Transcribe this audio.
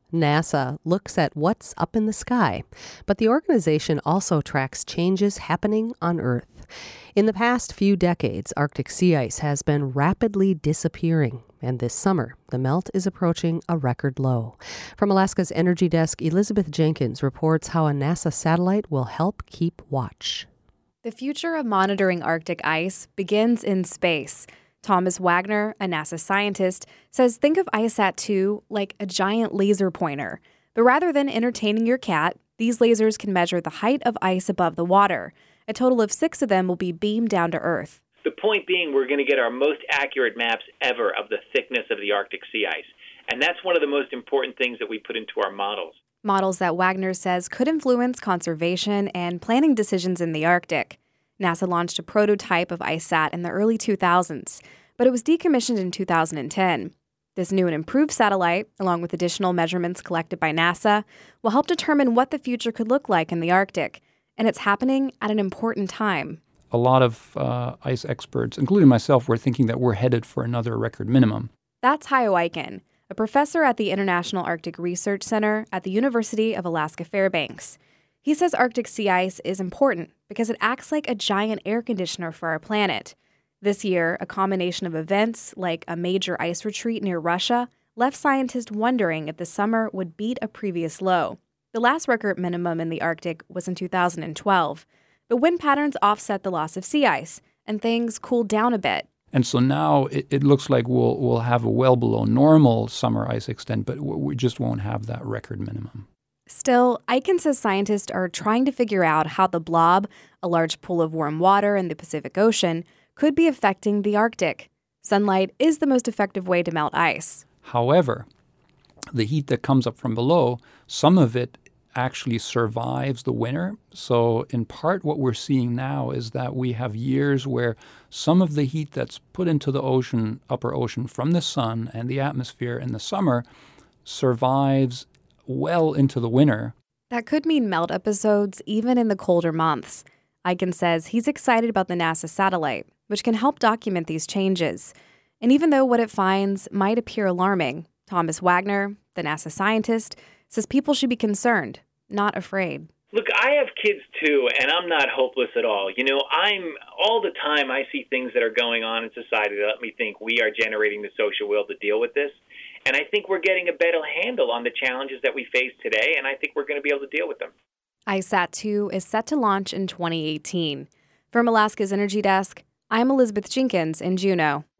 NASA looks at what's up in the sky, but the organization also tracks changes happening on Earth. In the past few decades, Arctic sea ice has been rapidly disappearing, and this summer, the melt is approaching a record low. From Alaska's Energy Desk, Elizabeth Jenkins reports how a NASA satellite will help keep watch. The future of monitoring Arctic ice begins in space. Thomas Wagner, a NASA scientist, says think of ISAT-2 like a giant laser pointer. But rather than entertaining your cat, these lasers can measure the height of ice above the water. A total of 6 of them will be beamed down to Earth. The point being, we're going to get our most accurate maps ever of the thickness of the Arctic sea ice. And that's one of the most important things that we put into our models. Models that Wagner says could influence conservation and planning decisions in the Arctic. NASA launched a prototype of ISAT in the early 2000s, but it was decommissioned in 2010. This new and improved satellite, along with additional measurements collected by NASA, will help determine what the future could look like in the Arctic. And it's happening at an important time. A lot of ice experts, including myself, were thinking that we're headed for another record minimum. That's Hayo Eichen, a professor at the International Arctic Research Center at the University of Alaska Fairbanks. He says Arctic sea ice is important because it acts like a giant air conditioner for our planet. This year, a combination of events, like a major ice retreat near Russia, left scientists wondering if the summer would beat a previous low. The last record minimum in the Arctic was in 2012. But wind patterns offset the loss of sea ice, and things cooled down a bit. And so now it looks like we'll have a well below normal summer ice extent, but we just won't have that record minimum. Still, Eichen says scientists are trying to figure out how the blob, a large pool of warm water in the Pacific Ocean, could be affecting the Arctic. Sunlight is the most effective way to melt ice. However, the heat that comes up from below, some of it actually survives the winter. So in part what we're seeing now is that we have years where some of the heat that's put into the ocean, upper ocean from the sun and the atmosphere in the summer survives well into the winter. That could mean melt episodes even in the colder months. Eichen says he's excited about the NASA satellite, which can help document these changes. And even though what it finds might appear alarming, Thomas Wagner, the NASA scientist, says people should be concerned, not afraid. Look, I have kids too, and I'm not hopeless at all. You know, all the time I see things that are going on in society that let me think we are generating the social will to deal with this. And I think we're getting a better handle on the challenges that we face today, and I think we're going to be able to deal with them. ISAT-2 is set to launch in 2018. From Alaska's Energy Desk, I'm Elizabeth Jenkins in Juneau.